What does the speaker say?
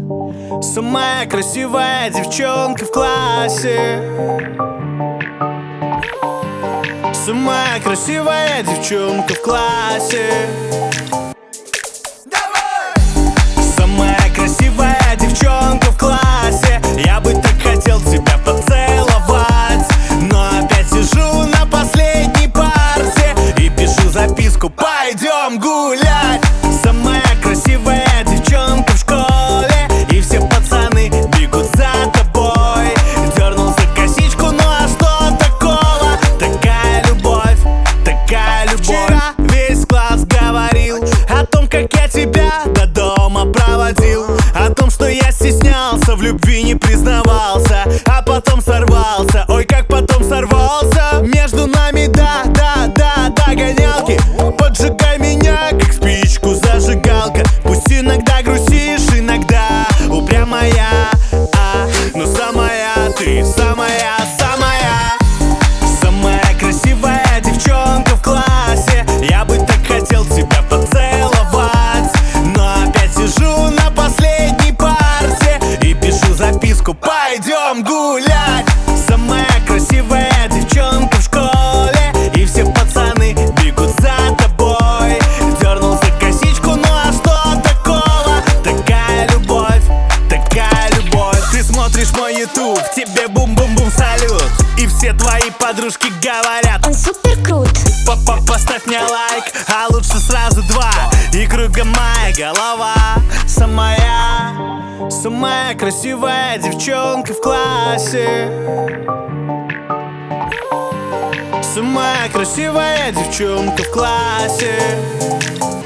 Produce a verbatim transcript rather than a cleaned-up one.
Самая красивая девчонка в классе. Самая красивая девчонка в классе. Самая красивая девчонка в классе. Я бы так хотел тебя поцеловать, но опять сижу на последней парте и пишу записку: пойдем гулять. Самая красивая девчонка в школе, и все пацаны бегут за тобой. Дернул за косичку, ну а что такого? Такая любовь, такая любовь. Вчера весь класс говорил о том, как я тебя до дома проводил, о том, что я стеснялся, в любви не признавался, а потом сорвался. Ой, как потом сорвался. Между нами, да, да, да, догонялки. Поджигай меня, как спичку зажигалка. Пусть иногда грустишь, иногда упрямая, а, но самая ты, самая, самая. Самая красивая девчонка в классе. Я бы так хотел тебя поцеловать, но опять сижу на последней парте и пишу записку: пойдем гулять. Самая красивая девчонка в школе, и все пацаны бегут за тобой. Дернул за косичку, ну а что такого? Такая любовь, такая любовь. Ты смотришь мой ютуб, тебе бум-бум-бум салют, и все твои подружки говорят: он супер крут. Папа, поставь мне лайк, а лучше сразу два, и кругом моя голова. Самая, самая красивая девчонка в классе. Самая красивая девчонка в классе.